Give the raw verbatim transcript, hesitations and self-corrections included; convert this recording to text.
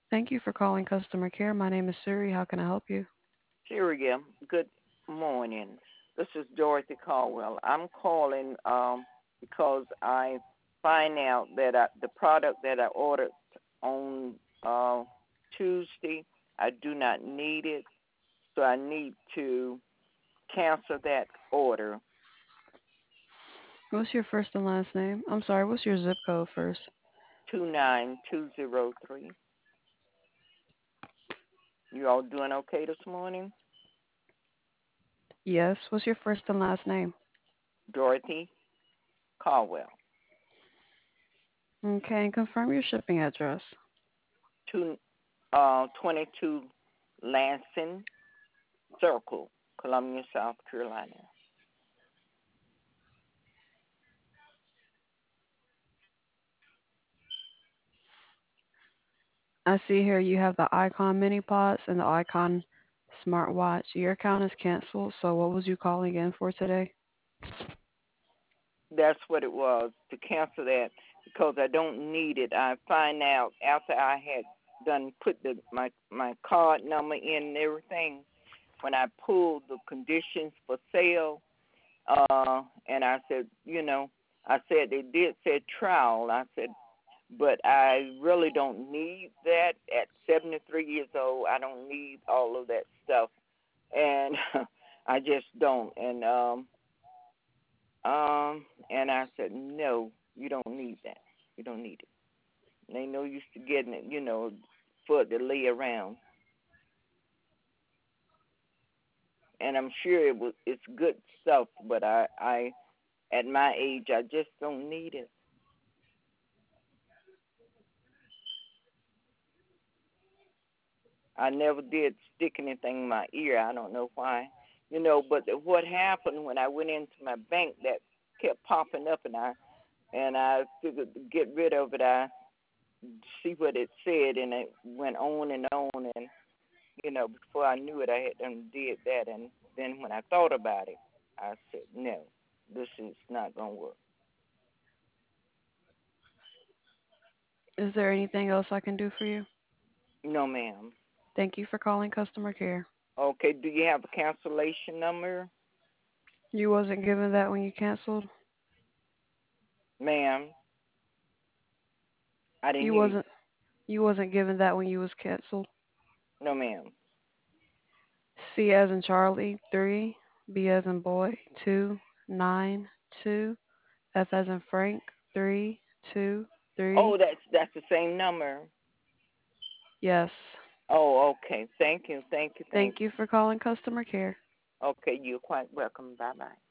Thank you for calling customer care. My name is Siri. How can I help you? Syria, good morning. This is Dorothy Caldwell. I'm calling um, because I find out that I, the product that I ordered on uh, Tuesday, I do not need it, so I need to cancel that order. What's your first and last name? I'm sorry, what's your zip code first? two nine two zero three. You all doing okay this morning? Yes, what's your first and last name? Dorothy Caldwell. Okay, and confirm your shipping address. Two, uh, twenty-two Lansing Circle, Columbia, South Carolina. I see here you have the Icon Mini Pods and the Icon Smartwatch. Your account is canceled, so what was you calling in for today? That's what it was, to cancel that because I don't need it. I find out after I had done put the my my card number in and everything, when I pulled the conditions for sale, uh, and I said, you know, I said they did say trial. I said, but I really don't need that at seventy-three years old. I don't need all of that stuff, and I just don't. And um, um, and I said, no, you don't need that. You don't need it. And ain't no use to getting it, you know, for it to lay around. And I'm sure it was it's good stuff, but I, I at my age, I just don't need it. I never did stick anything in my ear. I don't know why, you know. But what happened when I went into my bank, that kept popping up, and I and I figured to get rid of it. I see what it said, and it went on and on, and you know, before I knew it, I had done did that, and then when I thought about it, I said, no, this is not gonna work. Is there anything else I can do for you? No, ma'am. Thank you for calling customer care. Okay, do you have a cancellation number, You wasn't given that when you canceled? ma'am? I didn't You hear you. wasn't you wasn't given that when you was canceled? No, ma'am. C as in Charlie, three. B as in boy, two. Nine, two. F as in Frank, three, two, three. Oh, that's that's the same number. Yes. Oh, okay. Thank you, thank you, thank Thank you for calling customer care. you. Okay, you're quite welcome. Bye bye.